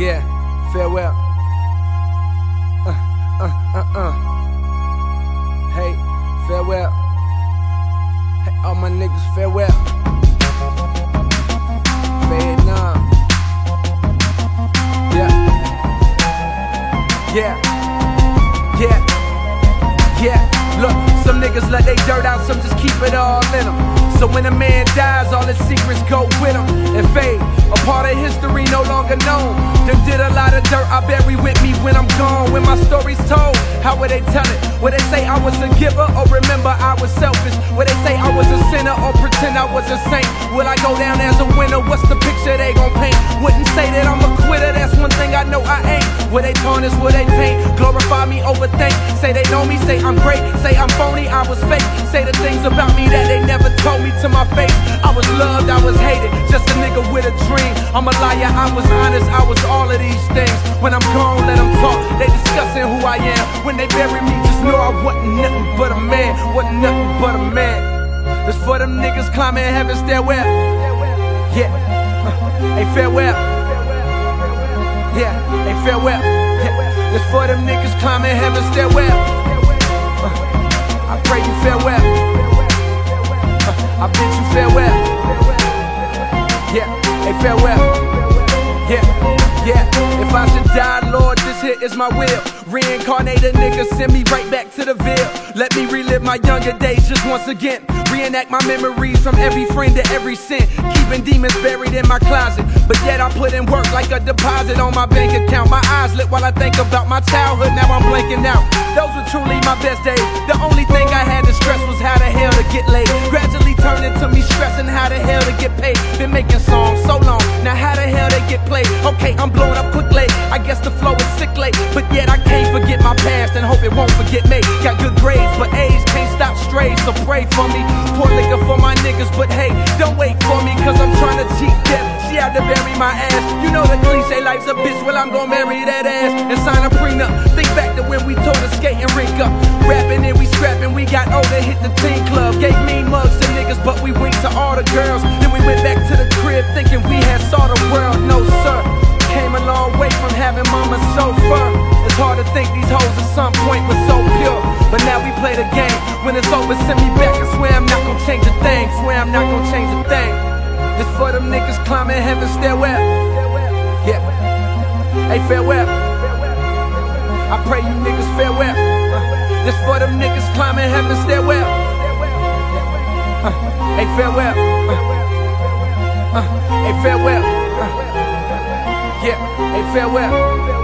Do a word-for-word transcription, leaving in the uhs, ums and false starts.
Yeah, farewell. Uh, uh, uh, uh. Hey, farewell. Hey, all my niggas, farewell. Vietnam. Yeah. Yeah. Yeah. Yeah. Look, some niggas let they dirt out, some just keep it all in them. So when a man dies, all his secrets go with him and fade. A part of history no longer known. Them did a lot of dirt I bury with me when I'm gone. When my story's told, how would they tell it? Would they say I was a giver or remember I was selfish? Would they say I was a sinner or pretend I was a saint? Will I go down as a winner? What's the picture they gon' paint? Wouldn't say that I'm a quitter, that's one thing I know I ain't. Will they tarnish, will they taint? Glorify me, overthink. Say they know me, say I'm great. Say I'm phony, I was fake. Say the things about me that they never told me to my face. I was loved, I was hated, just a nigga with a dream. I'm a liar, I was honest, I was all of these things. When I'm gone, let them talk, they discussing who I am. When they bury me, just know I wasn't nothing but a man. Wasn't nothing but a man. It's for them niggas climbing heaven's stairwell. Yeah, uh, hey, farewell. Yeah, hey, farewell. Yeah. It's for them niggas climbing heaven's stairwell. uh, I pray you farewell. I bid you farewell. Yeah, hey, farewell. Yeah, yeah. If I should die, Lord, this here is my will. Reincarnated nigga, send me right back to the Ville. Let me relive my younger days just once again. Reenact my memories from every friend to every sin. Keeping demons buried in my closet, but yet I put in work like a deposit on my bank account. My eyes lit while I think about my childhood, now I'm blanking out. Those were truly my best days. The only thing I had to stress was how the hell to get laid. Gradually turned into me stressing how the hell to get paid. Been making songs so long, now how the hell they get played? Okay, I'm blowing up quickly, I guess the flow is sick late. But yet I can't forget my past and hope it won't forget me. Got good grades, but age can't stop strays, so pray for me. Pour liquor for my niggas, but hey, don't wait for me, cause I'm trying to cheat death. She had to bury my ass. You know the cliche, life's a bitch, well I'm gon' marry that ass and sign a prenup. Think back to when we told her skate and rink up. Rapping and we scrapping, we got older, hit the teen club. Gave mean mugs to niggas, but we winked to all the girls. Then we went back to the crib thinking we had saw the world. No sir, came a long way from having mama so firm. It's hard to think these hoes at some point were so pure, but now we play the game. When it's over, send me back. I swear I'm not gonna change a thing. Swear I'm not gonna change a thing. It's for them niggas climbing heaven's stairwell. Yeah. Hey, farewell. I pray you niggas farewell. Uh, this for them niggas climbing heaven's stairwell. Uh, hey, farewell. Uh, uh, hey, farewell. Uh, yeah. Hey, farewell.